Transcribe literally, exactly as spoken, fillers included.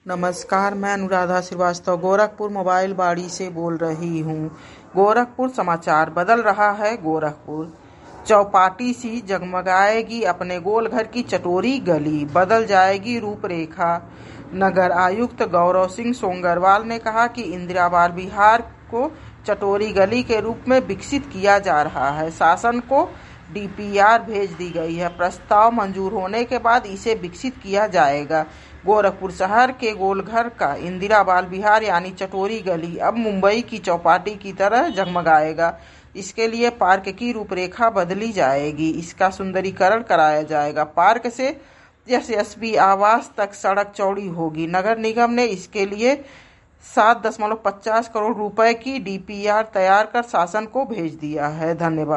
नमस्कार, मैं अनुराधा श्रीवास्तव गोरखपुर मोबाइल बाड़ी से बोल रही हूँ। गोरखपुर समाचार बदल रहा है। गोरखपुर चौपाटी सी जगमगाएगी अपने गोल घर की चटोरी गली, बदल जाएगी रूपरेखा। नगर आयुक्त गौरव सिंह सोंगरवाल ने कहा कि इंदिरा बाल विहार को चटोरी गली के रूप में विकसित किया जा रहा है। शासन को डी पी आर भेज दी गई है। प्रस्ताव मंजूर होने के बाद इसे विकसित किया जाएगा। गोरखपुर शहर के गोलघर का इंदिरा बाल विहार यानी चटोरी गली अब मुंबई की चौपाटी की तरह जगमगाएगा। इसके लिए पार्क की रूपरेखा बदली जाएगी, इसका सुंदरीकरण कराया जाएगा। पार्क से एस एस बी आवास तक सड़क चौड़ी होगी। नगर निगम ने इसके लिए सात दशमलव पचास करोड़ रुपए की डी पी आर तैयार कर शासन को भेज दिया है। धन्यवाद।